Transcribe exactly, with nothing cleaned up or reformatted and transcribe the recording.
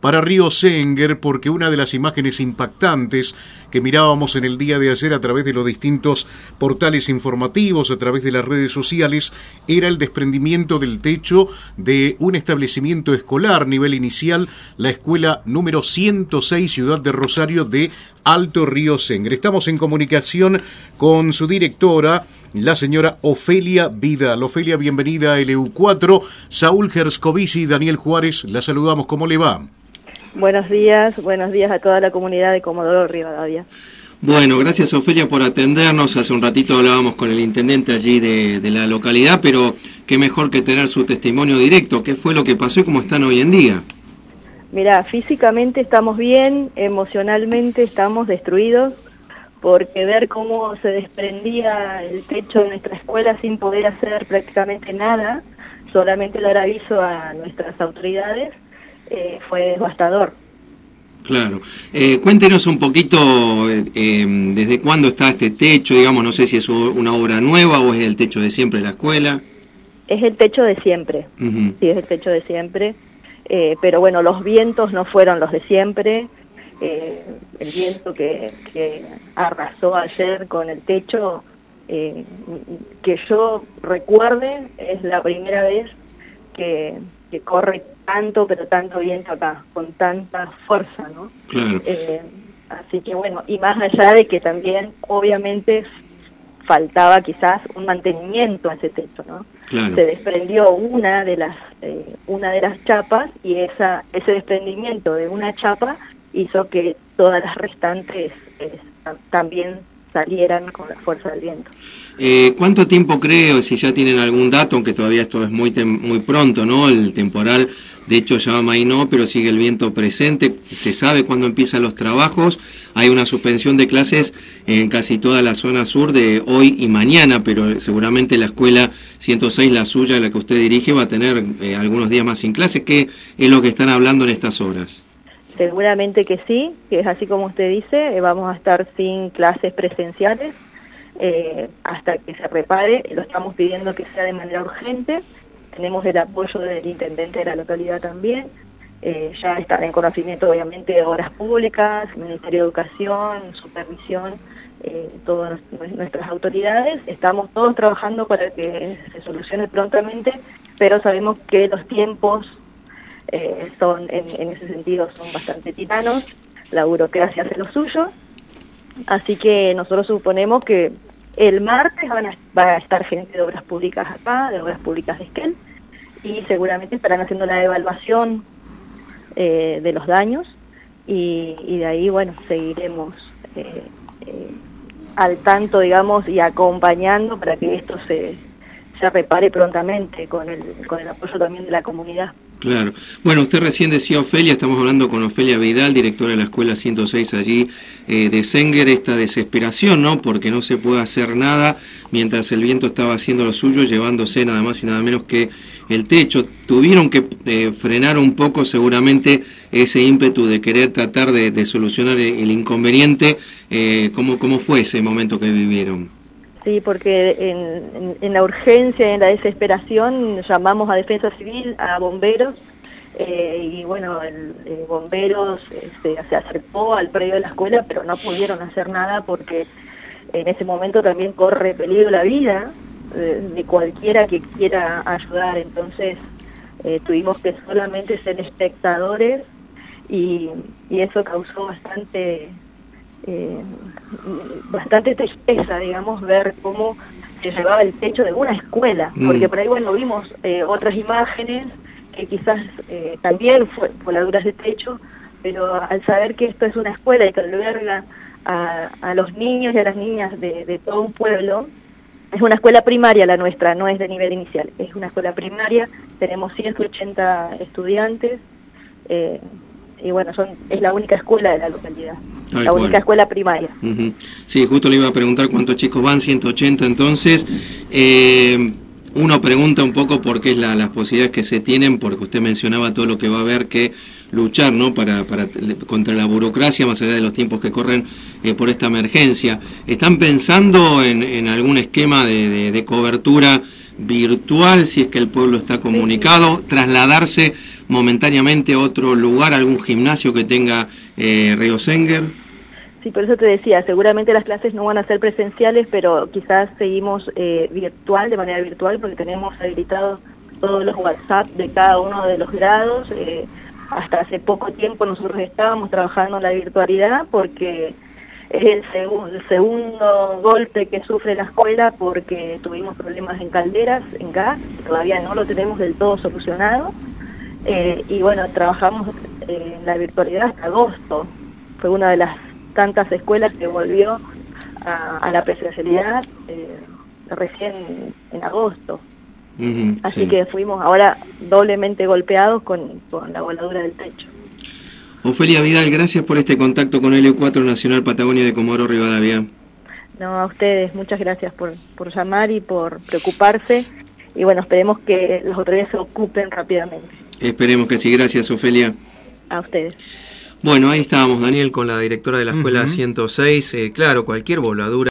para Río Senguer, porque una de las imágenes impactantes que mirábamos en el día de ayer a través de los distintos portales informativos, a través de las redes sociales, era el desprendimiento del techo de un establecimiento escolar nivel inicial, la escuela número ciento seis Ciudad de Rosario de Alto Río Senguer. Estamos en comunicación con su directora, la señora Ofelia Vidal. Ofelia, bienvenida a L U cuatro. Saúl Gerscovici y Daniel Juárez, la saludamos. ¿Cómo le va? Buenos días, buenos días a toda la comunidad de Comodoro Rivadavia. Bueno, gracias Ofelia por atendernos. Hace un ratito hablábamos con el intendente allí de, de la localidad, pero qué mejor que tener su testimonio directo. ¿Qué fue lo que pasó y cómo están hoy en día? Mira, físicamente estamos bien, emocionalmente estamos destruidos, porque ver cómo se desprendía el techo de nuestra escuela sin poder hacer prácticamente nada, solamente dar aviso a nuestras autoridades, eh, fue devastador. Claro. Eh, cuéntenos un poquito eh, eh, desde cuándo está este techo, digamos, no sé si es una obra nueva o es el techo de siempre de la escuela. Es el techo de siempre, uh-huh. Sí, es el techo de siempre, eh, pero bueno, los vientos no fueron los de siempre. Eh, el viento que, que arrasó ayer con el techo, eh, que yo recuerde, es la primera vez que, que corre tanto, pero tanto viento acá, con tanta fuerza, ¿no? Claro. Eh, así que bueno, y más allá de que también, obviamente, faltaba quizás un mantenimiento a ese techo, ¿no? Claro. Se desprendió una de las eh, una de las chapas y esa ese desprendimiento de una chapa hizo que todas las restantes eh, también salieran con la fuerza del viento. Eh, ¿Cuánto tiempo creo, si ya tienen algún dato, aunque todavía esto es muy tem- muy pronto, ¿no? El temporal, de hecho ya amainó, pero sigue el viento presente. ¿Se sabe cuándo empiezan los trabajos? Hay una suspensión de clases en casi toda la zona sur de hoy y mañana, pero seguramente la escuela ciento seis, la suya, la que usted dirige, va a tener eh, algunos días más sin clases. ¿Qué es lo que están hablando en estas horas? Seguramente que sí, que es así como usted dice, eh, vamos a estar sin clases presenciales eh, hasta que se repare. Lo estamos pidiendo que sea de manera urgente. Tenemos el apoyo del intendente de la localidad también. Eh, ya están en conocimiento, obviamente, de obras públicas, Ministerio de Educación, Supervisión, eh, todas nuestras autoridades. Estamos todos trabajando para que se solucione prontamente, pero sabemos que los tiempos Eh, son en, en ese sentido son bastante titanos, la burocracia hace lo suyo, así que nosotros suponemos que el martes van a, va a estar gente de obras públicas acá, de obras públicas de Esquel, y seguramente estarán haciendo la evaluación eh, de los daños, y, y de ahí, bueno, seguiremos eh, eh, al tanto, digamos, y acompañando para que esto se, se repare prontamente con el, con el apoyo también de la comunidad. Claro. Bueno, usted recién decía Ofelia, estamos hablando con Ofelia Vidal, directora de la escuela ciento seis allí eh, de Senguer, esta desesperación, ¿no? Porque no se puede hacer nada mientras el viento estaba haciendo lo suyo, llevándose nada más y nada menos que el techo. Tuvieron que eh, frenar un poco seguramente ese ímpetu de querer tratar de, de solucionar el, el inconveniente. Eh, ¿cómo, ¿Cómo fue ese momento que vivieron? Sí, porque en, en, en la urgencia, en la desesperación, llamamos a Defensa Civil, a bomberos, eh, y bueno, el, el bomberos eh, se, se acercó al predio de la escuela, pero no pudieron hacer nada porque en ese momento también corre peligro la vida de, de cualquiera que quiera ayudar. Entonces eh, tuvimos que solamente ser espectadores y, y eso causó bastante... Eh, bastante tristeza, digamos, ver cómo se llevaba el techo de una escuela, mm. porque por ahí, bueno, vimos eh, otras imágenes que quizás eh, también fue voladuras de techo, pero al saber que esto es una escuela y que alberga a, a los niños y a las niñas de, de todo un pueblo, es una escuela primaria la nuestra, no es de nivel inicial, es una escuela primaria, tenemos ciento ochenta estudiantes, eh, y bueno, son es la única escuela de la localidad, Ay, la única bueno. escuela primaria. Uh-huh. Sí, justo le iba a preguntar cuántos chicos van, ciento ochenta entonces. Eh, uno pregunta un poco por qué es la, las posibilidades que se tienen, porque usted mencionaba todo lo que va a haber que luchar, ¿no? Para, para contra la burocracia, más allá de los tiempos que corren eh, por esta emergencia. ¿Están pensando en, en algún esquema de, de, de cobertura virtual, si es que el pueblo está comunicado, trasladarse momentáneamente otro lugar, algún gimnasio que tenga eh, Río Senguer? Sí, por eso te decía, seguramente las clases no van a ser presenciales, pero quizás seguimos eh, virtual, de manera virtual, porque tenemos habilitados todos los WhatsApp de cada uno de los grados. Eh, hasta hace poco tiempo nosotros estábamos trabajando en la virtualidad porque es el, seg el segundo golpe que sufre la escuela, porque tuvimos problemas en calderas, en gas, todavía no lo tenemos del todo solucionado. Eh, y bueno, trabajamos eh, en la virtualidad hasta agosto. Fue una de las tantas escuelas que volvió a, a la presencialidad eh, recién en agosto. Uh-huh, Así sí. que fuimos ahora doblemente golpeados con, con la voladura del techo. Ofelia Vidal, gracias por este contacto con L cuatro Nacional Patagonia de Comodoro Rivadavia. No, a ustedes, muchas gracias por, por llamar y por preocuparse. Y bueno, esperemos que las autoridades se ocupen rápidamente. Esperemos que sí. Gracias, Ofelia. A ustedes. Bueno, ahí estábamos, Daniel, con la directora de la Escuela uh-huh. ciento seis. Eh, claro, cualquier voladura